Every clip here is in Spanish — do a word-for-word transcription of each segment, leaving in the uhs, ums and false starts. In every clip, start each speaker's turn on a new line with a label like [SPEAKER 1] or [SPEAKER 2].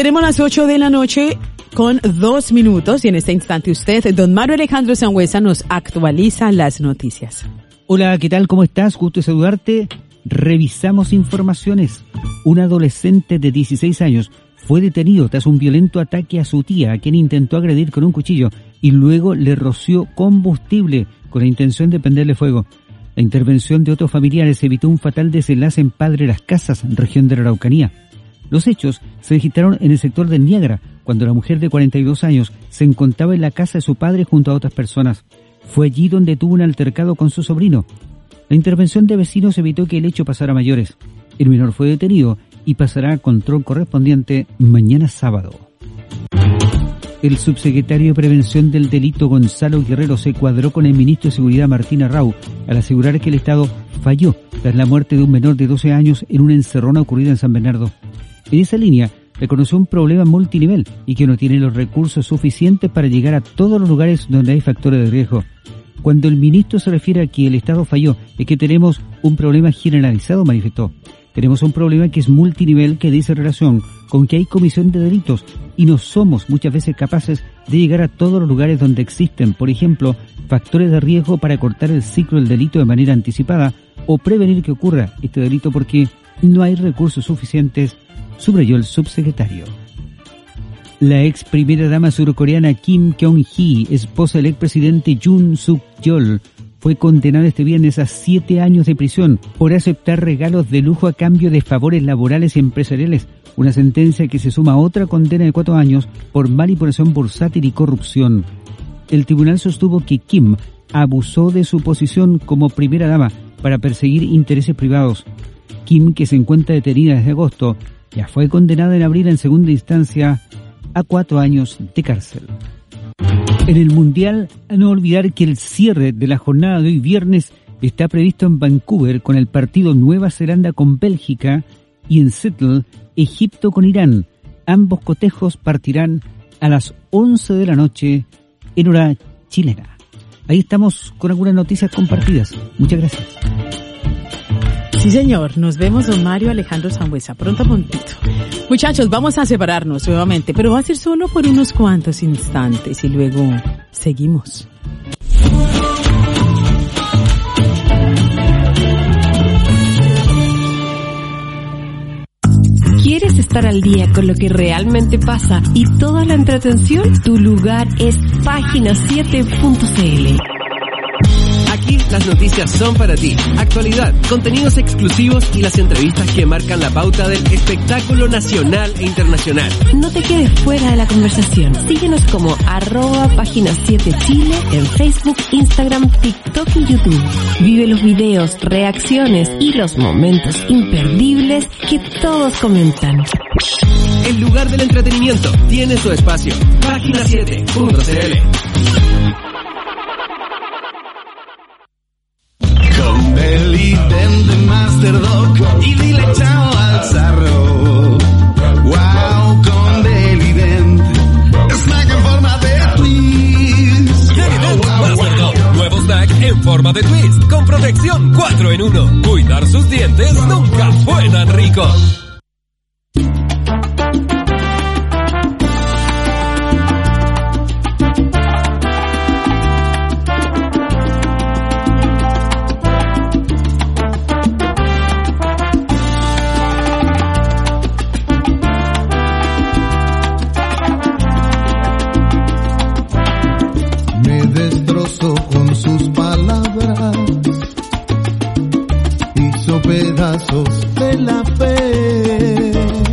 [SPEAKER 1] Tenemos las ocho de la noche con dos minutos y en este instante usted, don Mario Alejandro Sangüesa, nos actualiza las noticias.
[SPEAKER 2] Hola, ¿qué tal? ¿Cómo estás? Gusto de saludarte. Revisamos informaciones. Un adolescente de dieciséis años fue detenido tras un violento ataque a su tía, a quien intentó agredir con un cuchillo y luego le roció combustible con la intención de prenderle fuego. La intervención de otros familiares evitó un fatal desenlace en Padre Las Casas, región de la Araucanía. Los hechos se registraron en el sector de Niágara, cuando la mujer de cuarenta y dos años se encontraba en la casa de su padre junto a otras personas. Fue allí donde tuvo un altercado con su sobrino. La intervención de vecinos evitó que el hecho pasara a mayores. El menor fue detenido y pasará a control correspondiente mañana sábado. El subsecretario de Prevención del Delito Gonzalo Guerrero se cuadró con el ministro de Seguridad Martín Arrau al asegurar que el Estado falló tras la muerte de un menor de doce años en una encerrona ocurrida en San Bernardo. En esa línea, reconoció un problema multinivel y que no tiene los recursos suficientes para llegar a todos los lugares donde hay factores de riesgo. Cuando el ministro se refiere a que el Estado falló, es que tenemos un problema generalizado, manifestó. Tenemos un problema que es multinivel, que dice relación con que hay comisión de delitos y no somos muchas veces capaces de llegar a todos los lugares donde existen, por ejemplo, factores de riesgo para cortar el ciclo del delito de manera anticipada o prevenir que ocurra este delito porque no hay recursos suficientes, subrayó el subsecretario. La ex primera dama surcoreana Kim Kyung-hee, esposa del expresidente Yoon Suk-yeol, fue condenada este viernes a siete años de prisión por aceptar regalos de lujo a cambio de favores laborales y empresariales, una sentencia que se suma a otra condena de cuatro años por manipulación bursátil y corrupción. El tribunal sostuvo que Kim abusó de su posición como primera dama para perseguir intereses privados. Kim, que se encuentra detenida desde agosto, ya fue condenada en abril en segunda instancia a cuatro años de cárcel. En el Mundial, a no olvidar que el cierre de la jornada de hoy viernes está previsto en Vancouver con el partido Nueva Zelanda con Bélgica y en Seattle, Egipto con Irán. Ambos cotejos partirán a las once de la noche en hora chilena. Ahí estamos con algunas noticias compartidas. Muchas gracias.
[SPEAKER 1] Sí, señor. Nos vemos, don Mario Alejandro Sangüesa. Pronto a puntito. Muchachos, vamos a separarnos nuevamente, pero va a ser solo por unos cuantos instantes y luego seguimos.
[SPEAKER 3] ¿Quieres estar al día con lo que realmente pasa y toda la entretención? Tu lugar es página siete punto c l.
[SPEAKER 4] Aquí las noticias son para ti. Actualidad, contenidos exclusivos y las entrevistas que marcan la pauta del espectáculo nacional e internacional.
[SPEAKER 3] No te quedes fuera de la conversación. Síguenos como arroba página siete Chile en Facebook, Instagram, TikTok y YouTube. Vive los videos, reacciones y los momentos imperdibles que todos comentan.
[SPEAKER 4] El lugar del entretenimiento tiene su espacio. página siete punto c l.
[SPEAKER 5] Con Deli, vende Master Dog y dile chao al zarro. Wow, con Deli, vende snack en forma de twist.
[SPEAKER 6] Deli Master Dog, nuevo snack en forma de twist con protección cuatro en uno. Cuidar sus dientes nunca fue tan rico.
[SPEAKER 5] Con sus palabras hizo pedazos de la fe.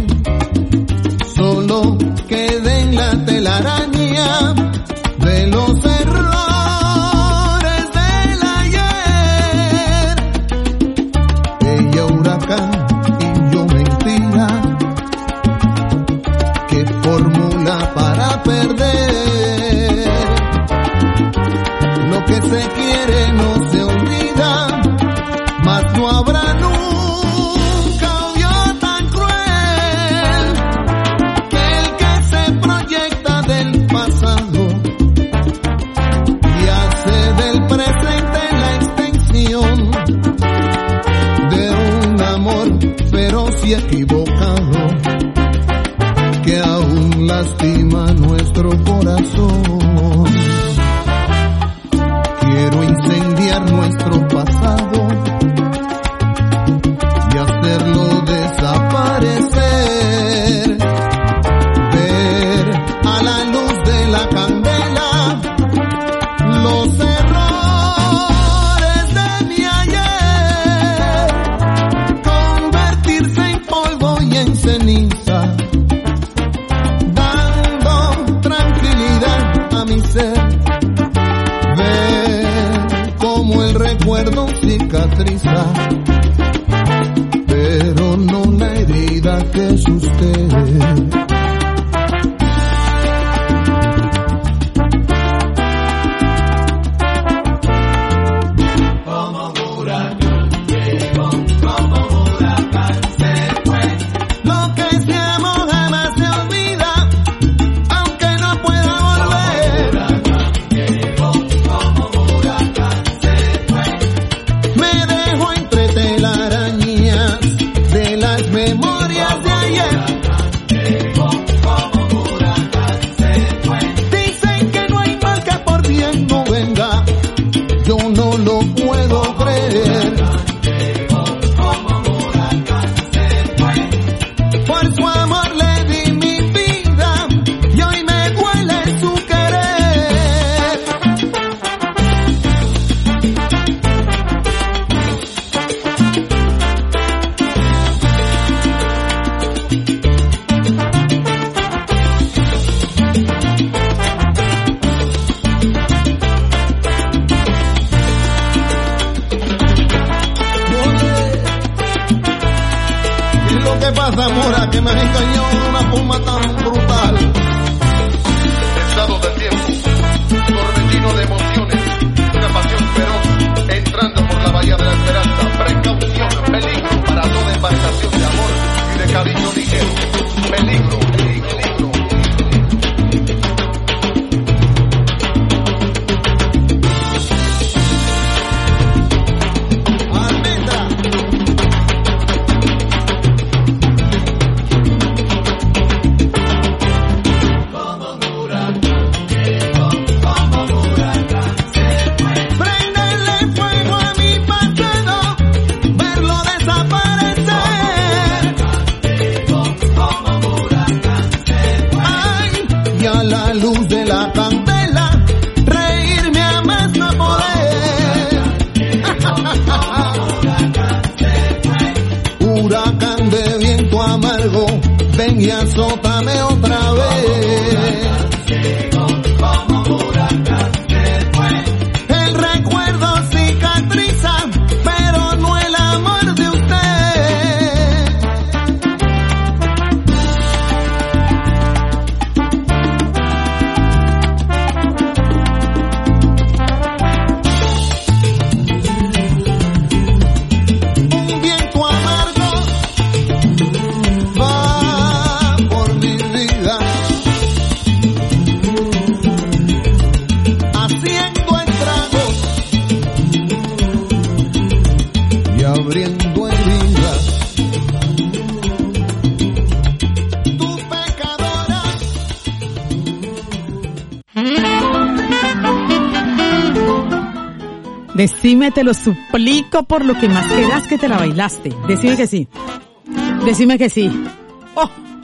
[SPEAKER 5] Solo queda en la telaraña de los errores del ayer. Ella huracán y yo mentira. ¿Qué fórmula para perder? Lo que se quiere no se olvida, mas no habrá nunca odio tan cruel que el que se proyecta del pasado y hace del presente la extensión de un amor feroz y equivocado que aún lastima nuestro corazón. Quiero incendiar nuestro pasado y hacerlo desaparecer. Ver a la luz de la candela los errores de mi ayer, convertirse en polvo y en ceniza, dando tranquilidad a mi ser. Ver cómo el recuerdo cicatriza, pero no la herida que es usted.
[SPEAKER 7] Zamora, que me engañó de una forma tan brutal. Estado del tiempo, torbellino de emociones, una pasión feroz, entrando por la bahía de la esperanza. Precaución, peligro para toda embarcación de amor y de cariño ligero. Peligro, peligro. Ven y azótame otra vez. El recuerdo cicatriza, pero no el amor de usted. Un viento amargo va abriendo heridas. Tu pecadora.
[SPEAKER 1] Decime, te lo suplico por lo que más quieras que te la bailaste. Decime que sí. Decime que sí. Oh.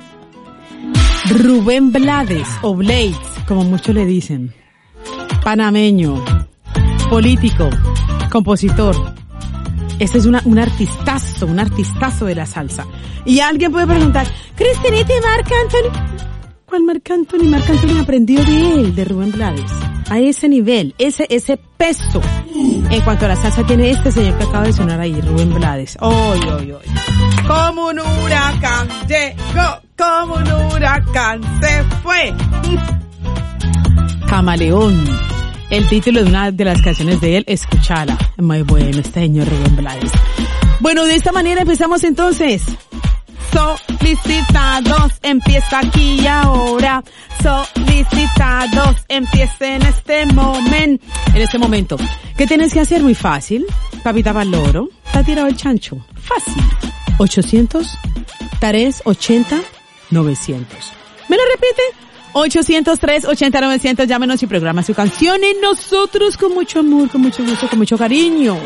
[SPEAKER 1] Rubén Blades o Blades, como muchos le dicen. Panameño, político, compositor. Este es una, un artistazo, un artistazo de la salsa. Y alguien puede preguntar, Cristinita y Marc Anthony. ¿Cuál Marc Anthony? Marc Anthony aprendió de él, de Rubén Blades. A ese nivel, ese, ese peso. En cuanto a la salsa tiene este señor que acaba de sonar ahí, Rubén Blades. ¡Oy, oy, oy! Como un huracán llegó, como un huracán se fue. Camaleón. El título de una de las canciones de él, escúchala. Muy bueno, este señor Rubén Blades. Bueno, de esta manera empezamos entonces. Solicitados, empieza aquí y ahora. Solicitados, empieza en este momento. En este momento. ¿Qué tienes que hacer? Muy fácil. Papita Valoro. Está tirado el chancho. Fácil. ochocientos, tres ochenta, novecientos. ¿Me lo repite? ochocientos tres ochenta novecientos, llámenos y programa su canción y nosotros con mucho amor, con mucho gusto, con mucho cariño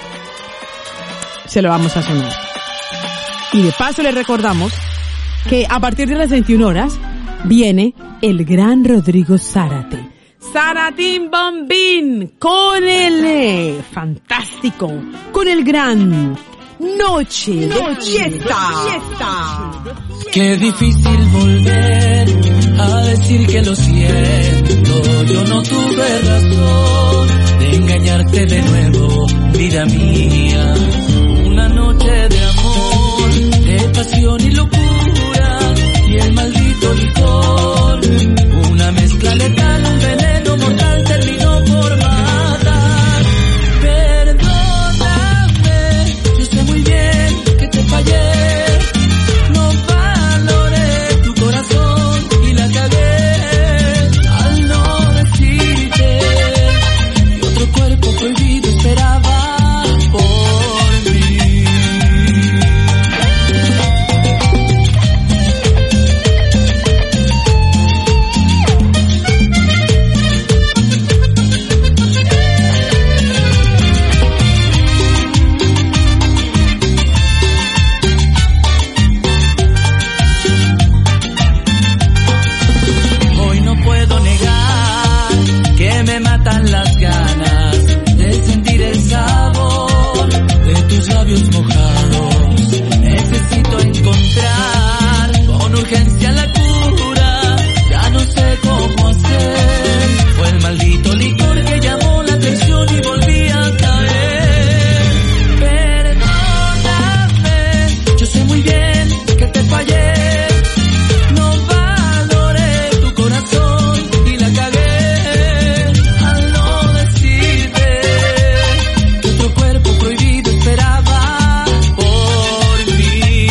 [SPEAKER 1] se lo vamos a sonar. Y de paso les recordamos que a partir de las veintiuna horas viene el gran Rodrigo Zárate. Zaratín Bombín con el eh, fantástico, con el gran Noche de Fiesta.
[SPEAKER 8] Qué difícil volver a decir que lo siento. Yo no tuve razón de engañarte de nuevo, vida mía. Una noche de amor, de pasión y locura, y el maldito licor, una mezcla letal, un veneno mortal terminó por matar. Perdóname, yo sé muy bien que te fallé. No valoré tu corazón y la cagué al no decirte que otro cuerpo prohibido esperaba por mí. Hoy no puedo negar que me matan las ganas de sentir el sabor de tus labios mojados. Necesito encontrar con urgencia la cura, ya no sé cómo hacer. Fue el maldito licor que llamó la atención y volví a caer. Perdóname, yo sé muy bien que te fallé. No valoré tu corazón y la cagué al no decirte que otro cuerpo prohibido esperaba por mí.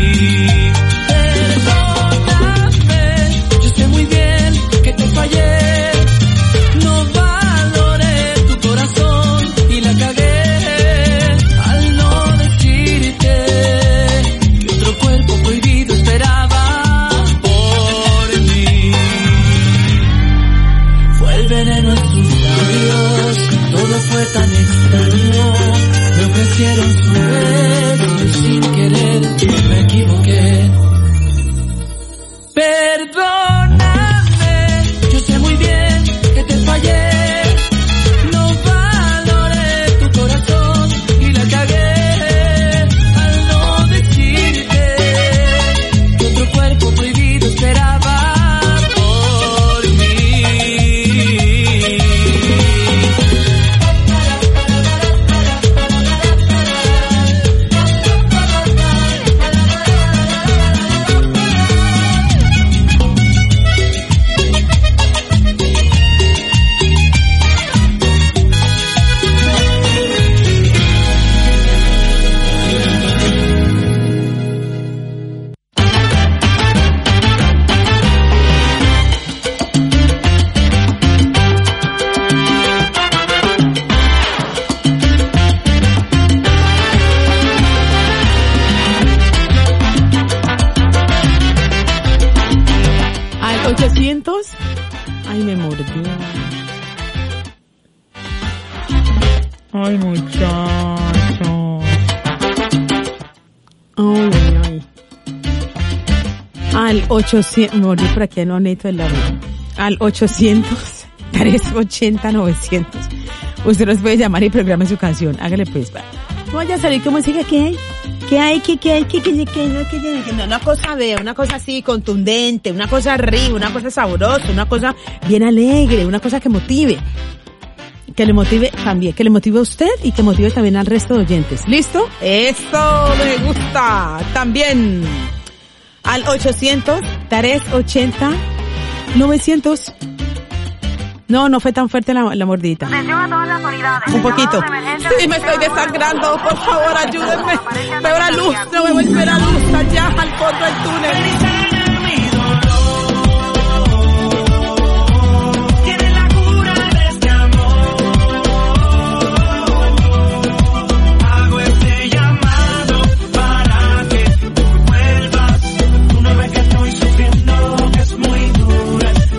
[SPEAKER 8] Perdóname, yo sé muy bien que te fallé. No valoré tu corazón y la cagué al no decirte que otro cuerpo prohibido esperaba por mí. Fue el veneno en sus labios, todo fue tan extraño. Me ofrecieron su beso y sin querer me equivoqué. Perdóname, yo sé muy bien que te fallé. No valoré tu corazón y la cagué al no decirte que otro cuerpo prohibido esperaba por mí.
[SPEAKER 1] Al ochocientos, ay me mordió. Ay muchacho. Ay, ay, ay. Al ochocientos, me mordí por aquí, no necesito el labio. Al ochocientos, trescientos ochenta, novecientos. Usted nos puede llamar y programe su canción. Hágale pues, va. Vaya a salir como sigue, ¿qué hay? ¿Qué hay? ¿Qué, qué hay? ¿Qué, qué, qué, qué, qué, qué, qué? Una cosa vea, una cosa así contundente, una cosa arriba, una cosa sabrosa, una cosa bien alegre, una cosa que motive. Que le motive también, que le motive a usted y que motive también al resto de oyentes. ¿Listo? Esto me gusta. También al ochocientos, trescientos ochenta, novecientos. No, no fue tan fuerte la, la mordidita.
[SPEAKER 9] Atención a todas las unidades.
[SPEAKER 1] Un poquito. Sí, me estoy desangrando. Por favor, ayúdenme. Veo la luz. No me voy a ver la luz allá al fondo del túnel.
[SPEAKER 8] Una vez que estoy sufriendo, que es muy dura.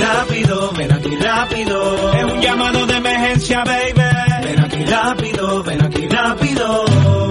[SPEAKER 8] rápido, ven aquí rápido. Es un llamado de emergencia, baby. Ven aquí rápido, ven aquí rápido.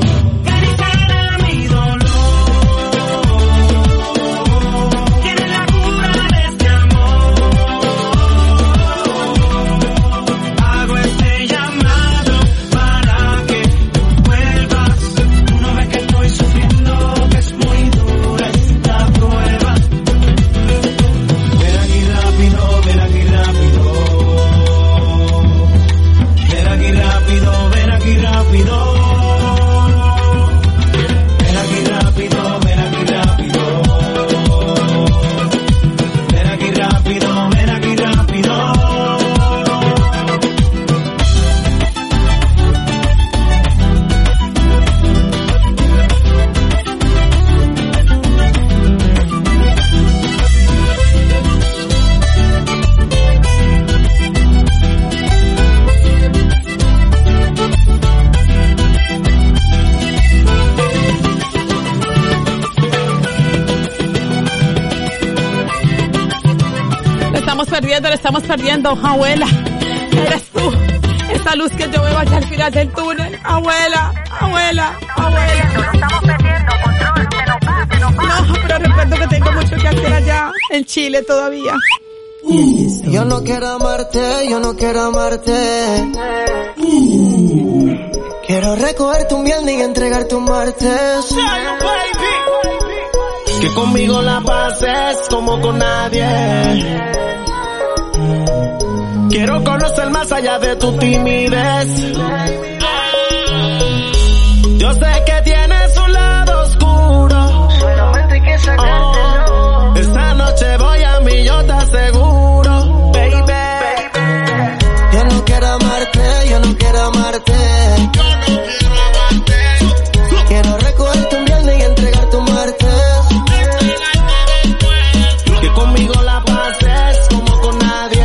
[SPEAKER 1] Perdiendo, le estamos perdiendo, abuela, eres tú, esta luz que yo veo allá al final del túnel, abuela, abuela, abuela.
[SPEAKER 9] Lo estamos perdiendo, control, se nos va, se nos va.
[SPEAKER 1] No, pero recuerdo que tengo mucho que hacer allá, en Chile todavía.
[SPEAKER 10] Yo no quiero amarte, yo no quiero amarte. Quiero recogerte un viernes y entregarte un martes. Que conmigo la pases como con nadie. Quiero conocer más allá de tu timidez. Yo sé que tienes un lado oscuro. Solamente hay que sacártelo. Oh, esta noche voy a mí, yo te aseguro, baby. Yo no quiero amarte, yo no quiero amarte. Yo no quiero amarte. Quiero recogerte un viernes y entregarte un martes. Que conmigo la pases como con nadie.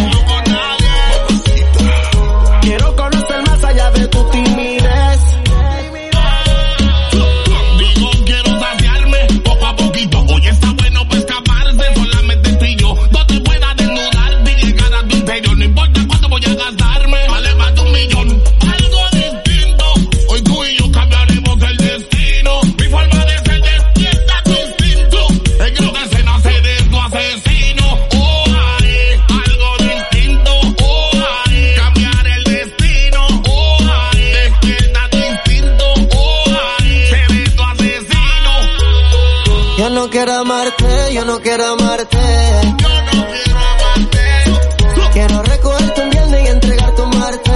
[SPEAKER 10] Yo no quiero amarte, yo no quiero amarte. Yo no quiero amarte. Quiero recogerte un viernes y entregarte un martes.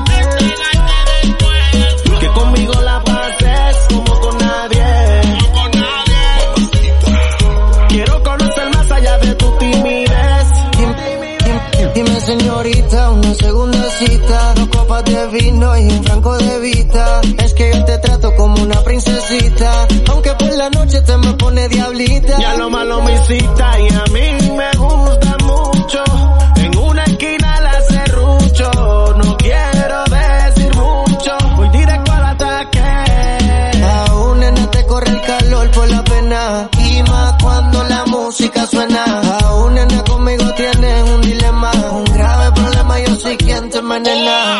[SPEAKER 10] Que conmigo la pases como con nadie. Como con nadie. Quiero conocer más allá de tu timidez. Dime, dime, dime señorita, una segunda cita. Dos copas de vino y un franco de vista. Es que yo te trato como una princesita. Aunque por la noche te me pone diablita. Ya lo malo me incita y a mí me gusta mucho. En una esquina la serrucho. No quiero decir mucho. Voy directo al ataque. Aún nena te corre el calor por la pena. Y más cuando la música suena. Aún nena conmigo tienes un dilema. Un grave problema, yo soy quien te envenena.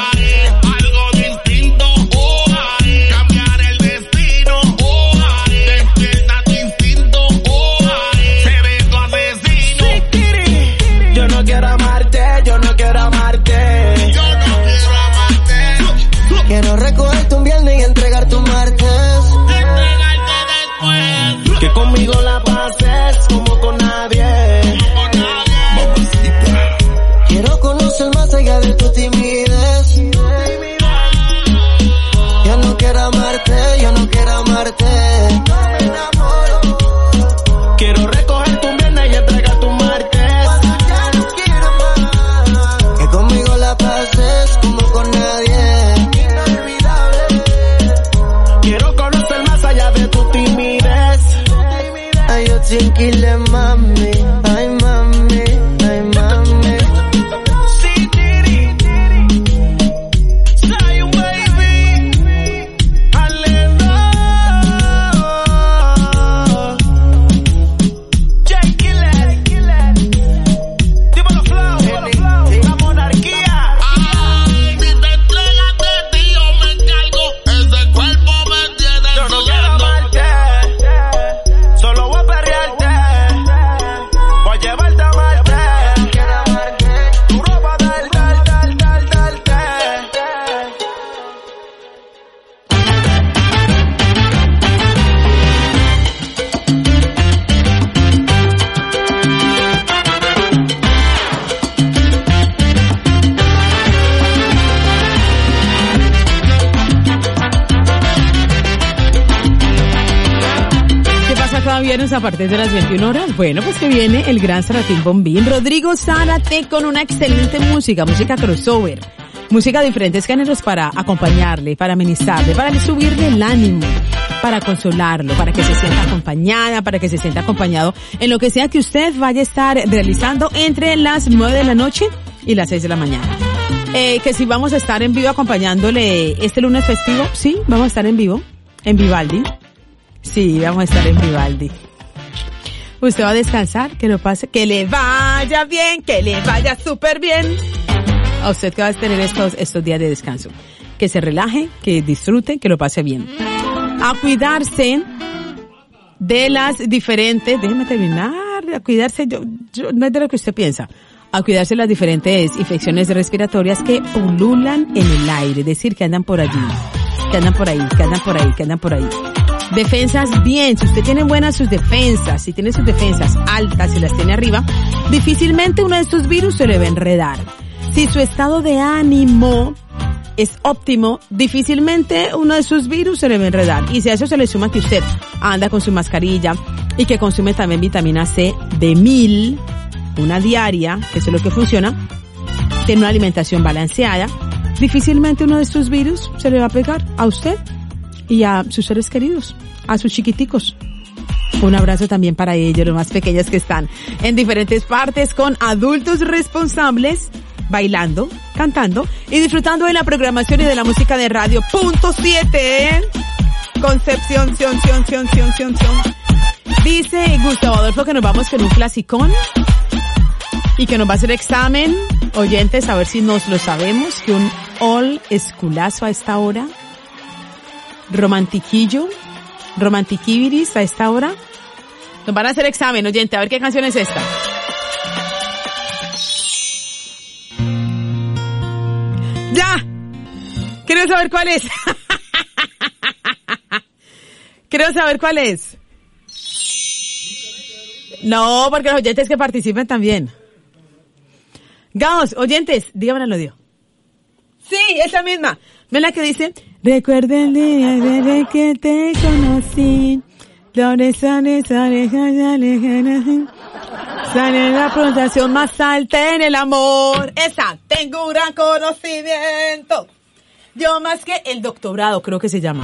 [SPEAKER 10] Quiero recogerte un viernes y entregarte un martes. Que conmigo la pases como con nadie. Quiero conocer más allá de tu timidez.
[SPEAKER 1] cada viernes a partir de las veintiuna horas. Bueno, pues que viene el gran Zaratín Bombín, Rodrigo Zárate, con una excelente música, música crossover, música de diferentes géneros para acompañarle, para amenizarle, para subirle el ánimo, para consolarlo, para que se sienta acompañada, para que se sienta acompañado en lo que sea que usted vaya a estar realizando entre las nueve de la noche y las seis de la mañana. Eh, que si vamos a estar en vivo acompañándole este lunes festivo, sí, vamos a estar en vivo, en Vivaldi. Sí, vamos a estar en Vivaldi. Usted va a descansar, que lo pase, que le vaya bien, que le vaya súper bien. A usted que va a tener estos, estos días de descanso. Que se relaje, que disfrute, que lo pase bien. A cuidarse de las diferentes, déjeme terminar, a cuidarse, yo, yo, no es de lo que usted piensa, a cuidarse de las diferentes infecciones respiratorias que pululan en el aire, es decir, que andan por allí, que andan por ahí, que andan por ahí, que andan por ahí. Defensas bien, si usted tiene buenas sus defensas, si tiene sus defensas altas y las tiene arriba, difícilmente uno de estos virus se le va a enredar. Si su estado de ánimo es óptimo, difícilmente uno de sus virus se le va a enredar. Y si a eso se le suma que usted anda con su mascarilla y que consume también vitamina C de mil, una diaria, que eso es lo que funciona, tiene una alimentación balanceada, difícilmente uno de estos virus se le va a pegar a usted y a sus seres queridos, a sus chiquiticos. Un abrazo también para ellos, los más pequeños que están en diferentes partes con adultos responsables, bailando, cantando y disfrutando de la programación y de la música de Radio Punto siete. Concepción, ción, ción, ción, ción, ción, ción. Dice Gustavo Adolfo que nos vamos con un clasicón y que nos va a hacer examen. Oyentes, a ver si nos lo sabemos, que un all esculazo a esta hora. Romantiquillo, romantiquibiris a esta hora. Nos van a hacer examen, oyente, a ver qué canción es esta. ¡Ya! Quiero saber cuál es. Quiero saber cuál es. No, porque los oyentes que participen también. Gaos, oyentes, dígame el audio. Sí, esa misma. ¿Ven la que dice? Recuerda el día desde que te conocí. Flores, flores, orejas, lejanas. Sale la pronunciación más alta en el amor. Esa, tengo un gran conocimiento. Yo más que el doctorado, creo que se llama.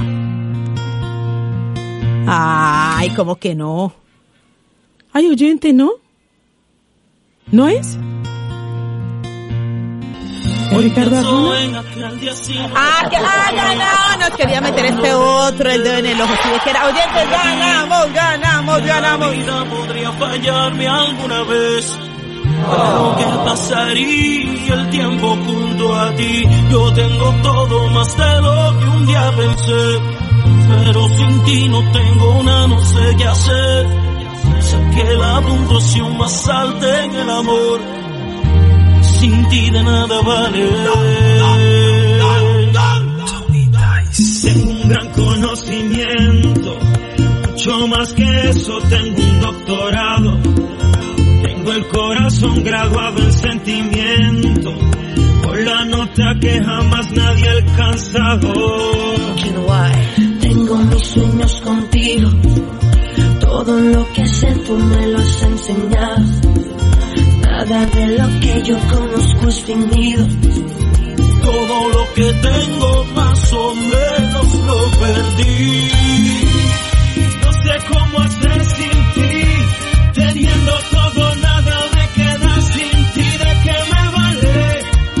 [SPEAKER 1] Ay, ¿cómo que no? Ay, oyente, ¿no? ¿No es? Ricardo Arjona. Ah, que ah, ganado. Nos quería meter este otro, el dedo en el ojo. Si es que era oyentes, ganamos, ganamos, ganamos.
[SPEAKER 11] La vida podría fallarme alguna vez. Pero ¿qué pasaría el tiempo junto a ti? Yo tengo todo más de lo que un día pensé. Pero sin ti no tengo nada, no sé qué hacer. Saqué la puntuación más alta en el amor. Sin ti de nada vale. Tengo un gran conocimiento, mucho más que eso, tengo un doctorado. Tengo el corazón graduado en sentimiento, por la nota que jamás nadie ha alcanzado.
[SPEAKER 12] Tengo mis sueños contigo, todo lo que sé tú me lo has enseñado. Nada de lo que yo conozco es fingido.
[SPEAKER 11] Todo lo que tengo más o menos lo perdí. No sé cómo hacer sin ti, teniendo todo nada me queda sin ti. ¿De qué me vale?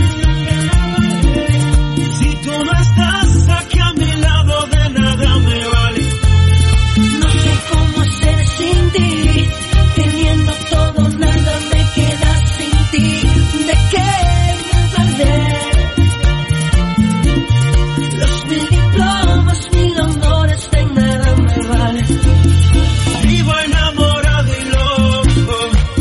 [SPEAKER 11] Si tú no estás aquí a mi lado, de nada me vale.
[SPEAKER 12] No sé cómo hacer sin ti, teniendo todo nada me queda sin ti. ¿De qué me vale? Los mil diplomas, mil honores, de nada me vale.
[SPEAKER 11] Vivo enamorado y loco,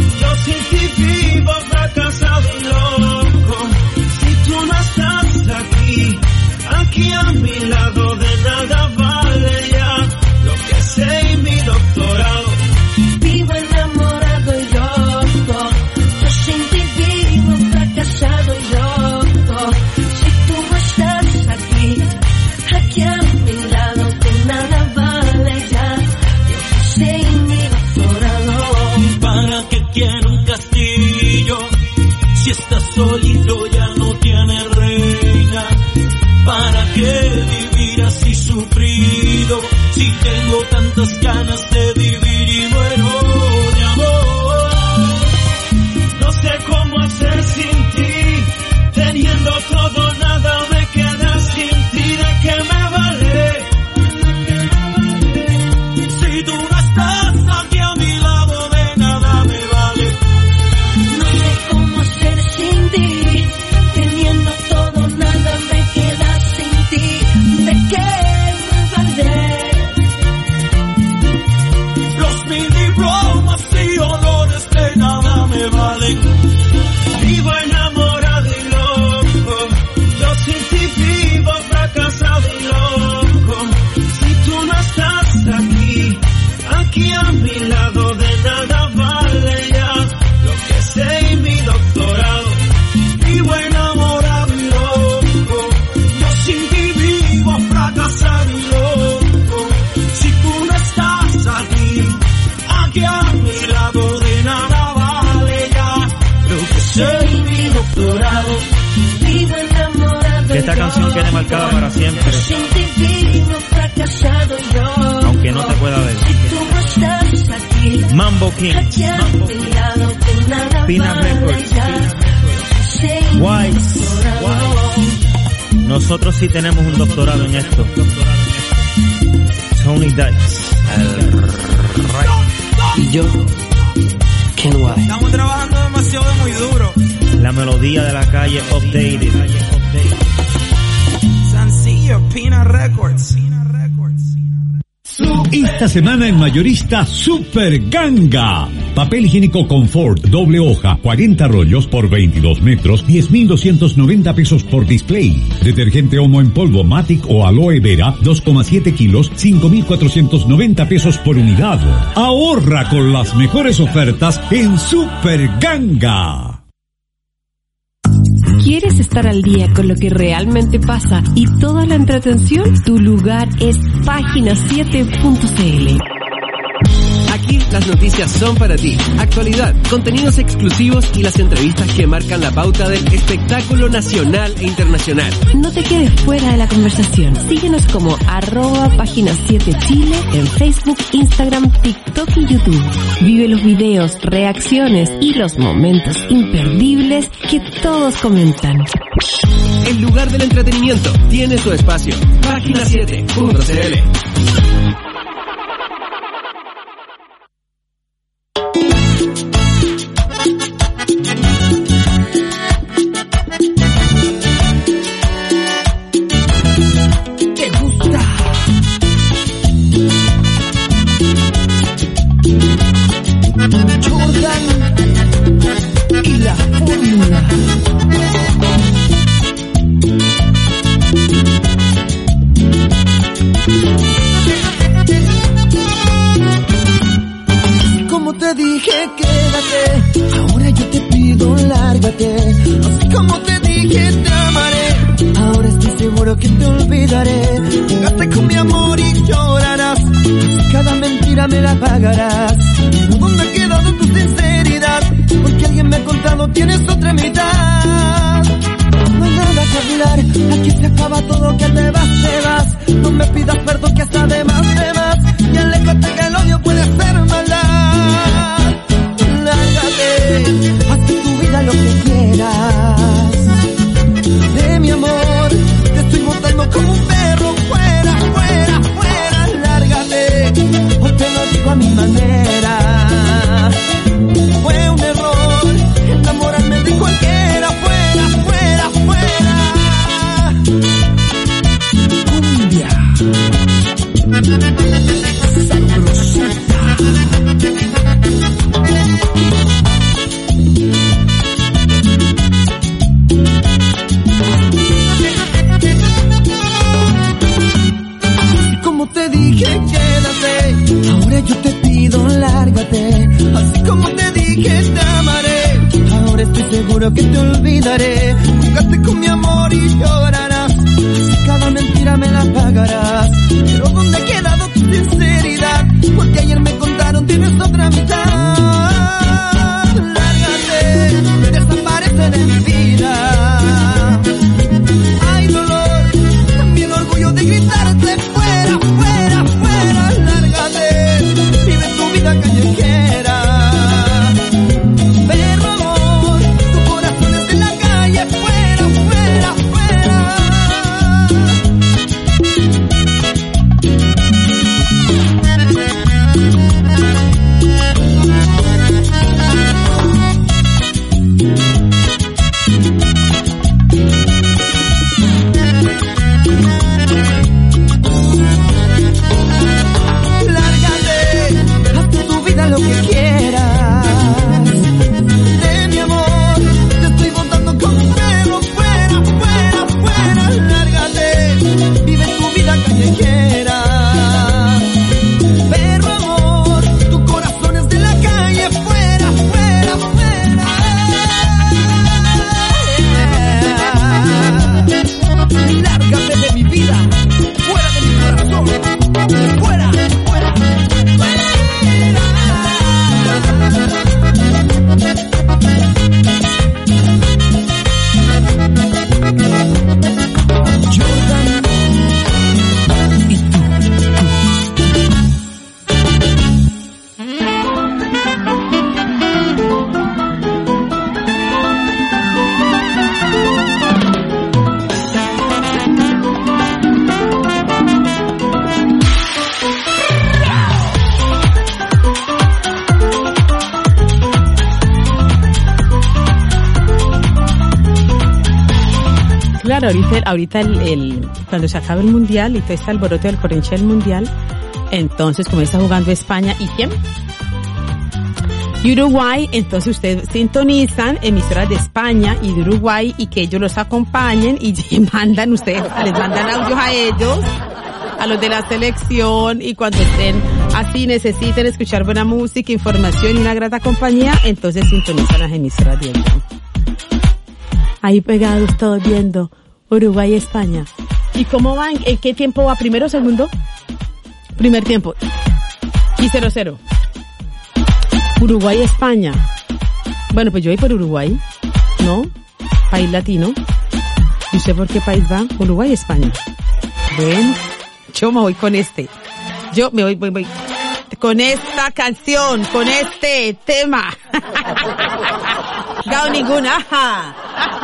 [SPEAKER 11] todo, nada me queda sin ti, ¿de qué me vale? Si tú no estás aquí a mi lado, de nada me vale.
[SPEAKER 12] No sé cómo hacer sin ti, teniendo todo, nada me queda sin ti, ¿de qué me vale?
[SPEAKER 11] Los mil diplomas y honores de nada me valen. Vivo enamorado y loco, yo sin ti vivo fracasado y loco. Si tú no estás aquí, aquí a mi lado, de nada vale ya lo que sé y mi doctorado. Vivo enamorado y loco, yo sin ti vivo fracasado y loco. Si tú no estás aquí, aquí a mi lado, de nada vale ya lo que sé y mi doctorado.
[SPEAKER 12] Vivo enamorado.
[SPEAKER 13] Que esta canción quede marcada para siempre,
[SPEAKER 12] Sin ti vivo fracasado yo.
[SPEAKER 13] aunque no te pueda ver.
[SPEAKER 12] Tú no estás aquí.
[SPEAKER 13] Mambo King,
[SPEAKER 12] Aquí a mi lado, de nada
[SPEAKER 13] Pina
[SPEAKER 12] vale
[SPEAKER 13] Records.
[SPEAKER 12] ya. Sin
[SPEAKER 13] Wise, Wise. Nosotros sí tenemos un doctorado en esto. Tony Dice, el rey.
[SPEAKER 10] Y yo, Ken White.
[SPEAKER 11] Estamos trabajando demasiado muy duro.
[SPEAKER 13] La melodía de la calle updated.
[SPEAKER 11] Sencillo, Pina Records.
[SPEAKER 14] Esta semana en Mayorista Super Ganga. Papel higiénico Confort, doble hoja, cuarenta rollos por veintidós metros, diez mil doscientos noventa pesos por display. Detergente Omo en polvo Matic o Aloe Vera, dos coma siete kilos, cinco mil cuatrocientos noventa pesos por unidad. Ahorra con las mejores ofertas en Super Ganga.
[SPEAKER 3] ¿Quieres estar al día con lo que realmente pasa y toda la entretención? Tu lugar es página siete punto c l.
[SPEAKER 4] Aquí las noticias son para ti. Actualidad, contenidos exclusivos y las entrevistas que marcan la pauta del espectáculo nacional e internacional.
[SPEAKER 3] No te quedes fuera de la conversación. Síguenos como arroba página siete Chile en Facebook, Instagram, TikTok y YouTube. Vive los videos, reacciones y los momentos imperdibles que todos comentan.
[SPEAKER 4] El lugar del entretenimiento tiene su espacio. página siete punto c l.
[SPEAKER 10] Y la fórmula. Como te dije, quédate. Ahora yo te pido, lárgate. Así como te dije, te amaré. Ahora estoy seguro que te olvidaré. Jugaste con mi amor y llorarás. Cada mentira me la pagarás. Pero ¿dónde ha quedado tu sinceridad? Porque alguien me ha contado, tienes otra mitad. No hay nada que hablar, aquí se acaba todo, que te vas, te vas. No me pidas perdón, que hasta de más, de más. Y aléjate que el odio puede ser maldad. Lárgate, haz de tu vida lo que quieras. De mi amor, te estoy botando como un perro. Fuera, fuera, fuera, lárgate. O te lo digo a mi manera. Fue un error enamorarme de cualquiera. Fuera, fuera, fuera. Cumbia sabrosita. Como te dije, quédate. Ahora yo te pido, lárgate. Así como te dije, te amaré. Ahora estoy seguro que te olvidaré. Jugaste con mi amor y llorarás. Así cada mentira me la pagarás. Pero ¿dónde ha quedado tu sinceridad? Porque ayer me contaron, tienes otra mitad. Lárgate, desaparece de mi vida. Hay dolor, también orgullo de gritarte fuera, fuera, fuera. Lárgate, vive tu vida callejera. Perro amor, tu corazón es en la calle. Fuera, fuera,
[SPEAKER 1] claro, ahorita, ahorita el, el, cuando se acabe el mundial y todo este alboroto del corrinche del mundial, entonces como está jugando España, ¿y quién? Y Uruguay, entonces ustedes sintonizan emisoras de España y de Uruguay y que ellos los acompañen y mandan ustedes, les mandan audios a ellos, a los de la selección, y cuando estén así necesiten escuchar buena música, información y una grata compañía, entonces sintonizan las emisoras de ellos. Ahí pegados todos viendo Uruguay y España. ¿Y cómo van? ¿En qué tiempo va? ¿Primero o segundo? Primer tiempo. Y cero cero. Uruguay, España. Bueno, pues yo voy por Uruguay, ¿no? País latino. ¿Y usted por qué país va? Uruguay, España. Bueno, yo me voy con este. Yo me voy, voy, voy. Con esta canción, con este tema. Gao ninguna. Ajá.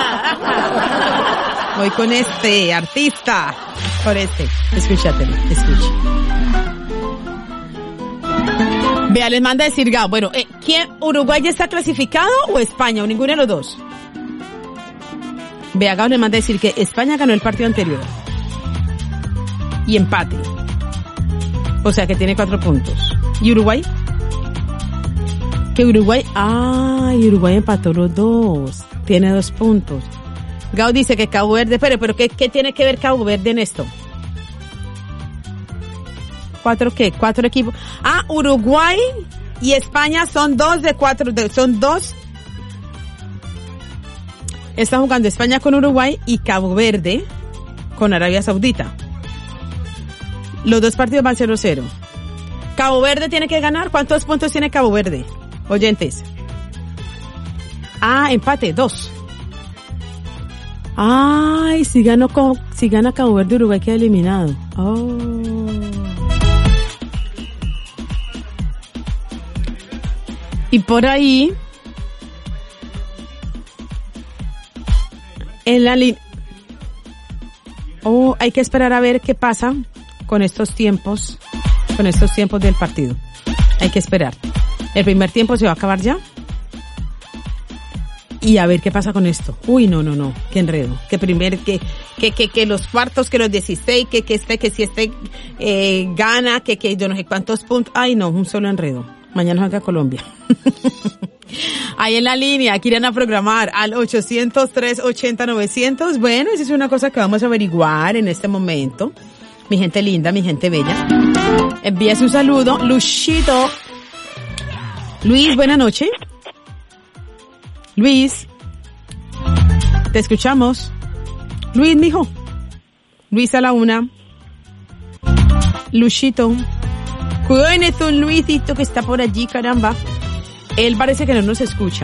[SPEAKER 1] Voy con este artista. Con este. Escúchatelo, escucha. Vea, les manda a decir Gao. Bueno, eh, ¿quién? ¿Uruguay ya está clasificado o España? O ninguno de los dos. Vea, Gao les manda a decir que España ganó el partido anterior. Y empate. O sea que tiene cuatro puntos. ¿Y Uruguay? Que Uruguay... Ah, y Uruguay empató los dos. Tiene dos puntos. Gao dice que Cabo Verde... Pero, pero ¿qué, qué tiene que ver Cabo Verde en esto? ¿Cuatro qué? Cuatro equipos. Ah, Uruguay y España son dos de cuatro, de, son dos. Está jugando España con Uruguay y Cabo Verde con Arabia Saudita. Los dos partidos van cero cero. Cabo Verde tiene que ganar. ¿Cuántos puntos tiene Cabo Verde? Oyentes. Ah, empate, dos. Ay, si gana, si gana Cabo Verde, Uruguay queda eliminado. Oh. Y por ahí, en la línea, oh, hay que esperar a ver qué pasa con estos tiempos, con estos tiempos del partido. Hay que esperar. El primer tiempo se va a acabar ya. Y a ver qué pasa con esto. Uy, no, no, no, qué enredo. Que primer, que, que, que, que los cuartos, que los dieciséis, que, que este, que si este, eh, gana, que, que yo no sé cuántos puntos. Ay, no, un solo enredo. Mañana juega Colombia. Ahí en la línea, quieren a programar al ochocientos tres ochenta novecientos. Bueno, esa es una cosa que vamos a averiguar en este momento. Mi gente linda, mi gente bella. Envía su saludo, Luchito. Luis, buena noche. Luis, te escuchamos. Luis, mijo. Luis a la una. Luchito. Cuidado, es un Luisito que está por allí, caramba. Él parece que no nos escucha.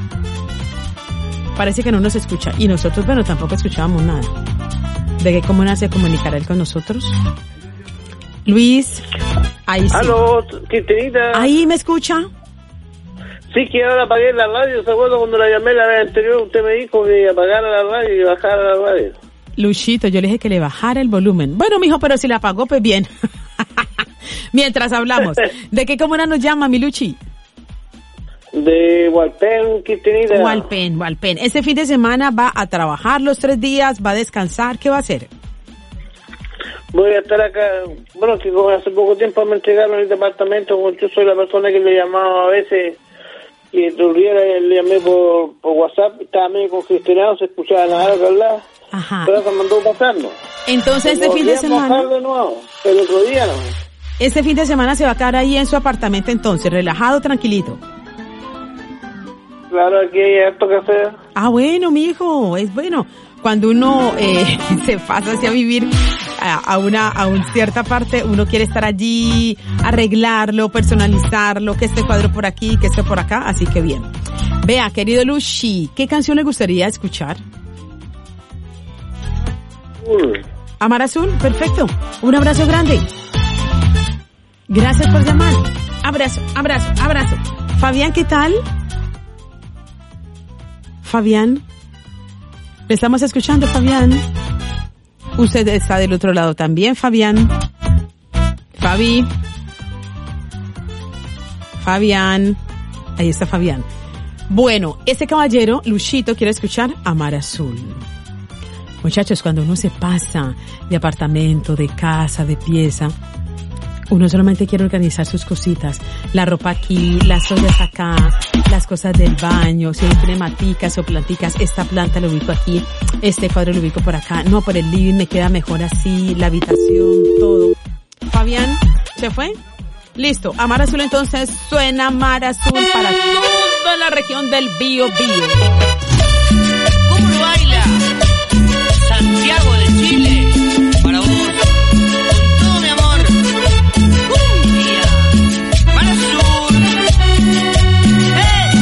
[SPEAKER 1] Parece que no nos escucha. Y nosotros, bueno, tampoco escuchábamos nada. ¿De qué cómo se comunicará él con nosotros? Luis, ahí sí.
[SPEAKER 15] Aló, Quintinita.
[SPEAKER 1] Ahí me escucha.
[SPEAKER 15] Sí, que ahora apagué la radio. ¿Se acuerda cuando la llamé la vez anterior? Usted me dijo que apagara la radio y bajara la radio.
[SPEAKER 1] Luchito, yo le dije que le bajara el volumen. Bueno, mijo, pero si la apagó, pues bien. Mientras hablamos. ¿De qué comuna nos llama, mi Luchi?
[SPEAKER 15] De Hualpén, Quintinita.
[SPEAKER 1] Hualpén, Hualpén. Ese fin de semana va a trabajar los tres días, va a descansar. ¿Qué va a hacer?
[SPEAKER 15] Voy a estar acá. Bueno, que como hace poco tiempo me entregaron el departamento. Yo soy la persona que le llamaba a veces y tuviera, le llamé por, por WhatsApp. Estaba medio congestionado, se escuchaba nada que hablar.
[SPEAKER 1] Ajá.
[SPEAKER 15] Pero se mandó pasando.
[SPEAKER 1] Entonces, este fin de semana.
[SPEAKER 15] De nuevo, pero otro día no.
[SPEAKER 1] Este fin de semana se va a quedar ahí en su apartamento, entonces, relajado, tranquilito.
[SPEAKER 15] Claro, aquí hay harto que hacer.
[SPEAKER 1] Ah, bueno, mijo, es bueno. Cuando uno eh, se pasa hacia vivir a, a una a una cierta parte, uno quiere estar allí, arreglarlo, personalizarlo, que este cuadro por aquí, que este por acá, así que bien. Vea, querido Luchi, ¿qué canción le gustaría escuchar?
[SPEAKER 15] Mm.
[SPEAKER 1] Amar Azul, perfecto. Un abrazo grande. Gracias por llamar. Abrazo, abrazo, abrazo. Fabián, ¿qué tal? Fabián. Le estamos escuchando, Fabián. Usted está del otro lado también, Fabián. Fabi. Fabián. Ahí está Fabián. Bueno, ese caballero, Luchito, quiere escuchar Amar Azul. Muchachos, cuando uno se pasa de apartamento, de casa, de pieza, uno solamente quiere organizar sus cositas. La ropa aquí, las ollas acá, las cosas del baño, si uno tiene maticas o planticas, esta planta lo ubico aquí, este cuadro lo ubico por acá. No, por el living me queda mejor así, la habitación, todo. Fabián, ¿se fue? Listo. Mar Azul entonces suena Mar Azul para toda la región del Bío Bío.
[SPEAKER 16] ¿Cómo lo baila? Santiago de Chile, para vos, con todo mi amor. Cumbia, Mar Azul. ¡Hey!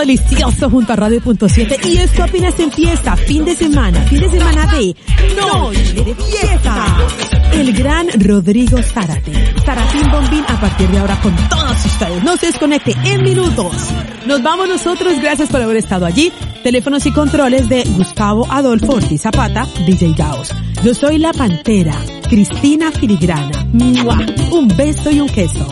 [SPEAKER 1] delicioso junto a Radio Punto siete y esto apenas empieza, fin de semana, fin de semana de Noche de Fiesta. El gran Rodrigo Zárate, Zaratín Bombín a partir de ahora con todos ustedes. No se desconecte en minutos. Nos vamos nosotros, gracias por haber estado allí. Teléfonos y controles de Gustavo Adolfo Ortiz Zapata, D J Gaos. Yo soy la Pantera, Cristina Filigrana. ¡Mua! Un beso y un queso.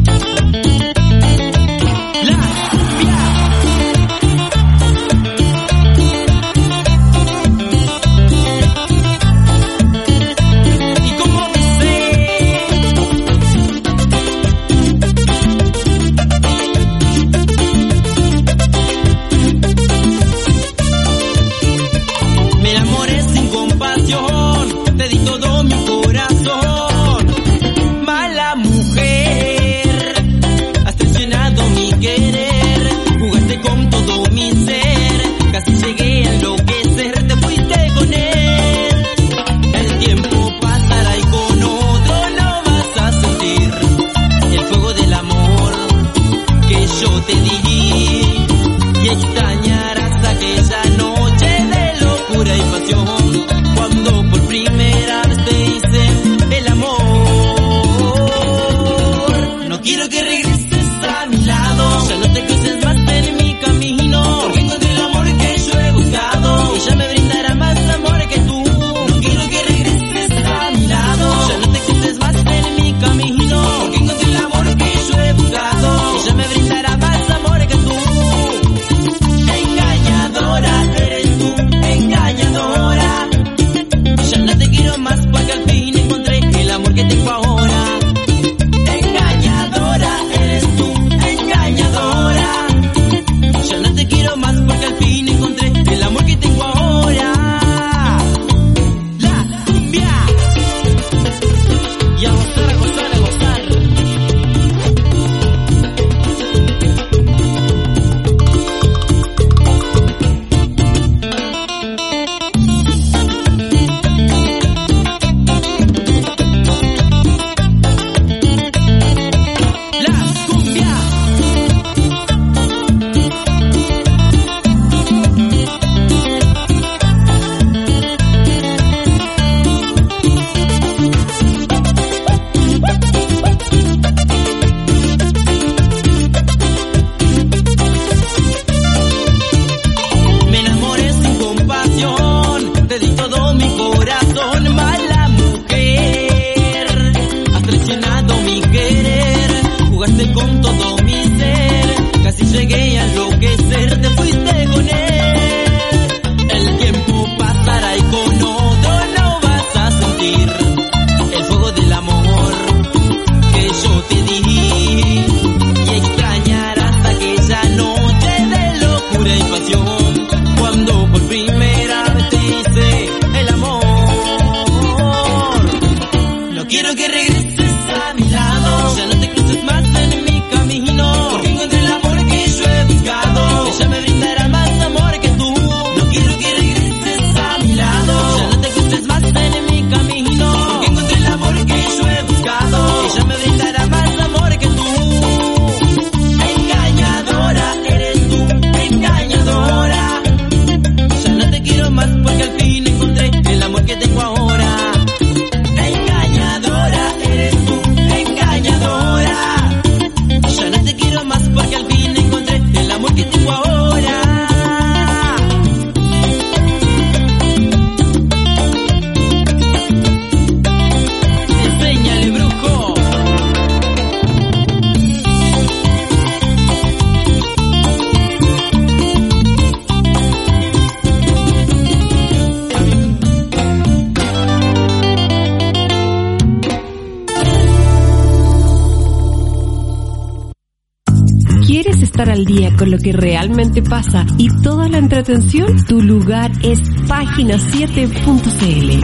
[SPEAKER 3] estar al día con lo que realmente pasa y toda la entretención, tu lugar es página siete punto c l.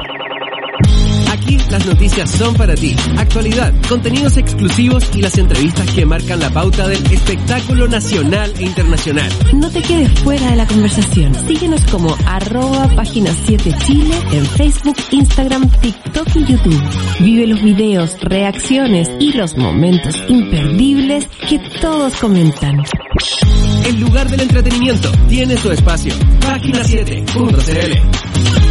[SPEAKER 4] Aquí las noticias son para ti. Actualidad, contenidos exclusivos y las entrevistas que marcan la pauta del espectáculo nacional e internacional.
[SPEAKER 3] No te quedes fuera de la conversación. Síguenos como arroba página siete Chile en Facebook, Instagram, TikTok y YouTube. Vive los videos, reacciones y los momentos imperdibles que todos comentan.
[SPEAKER 4] el lugar del entretenimiento, tiene su espacio. Página siete punto c l.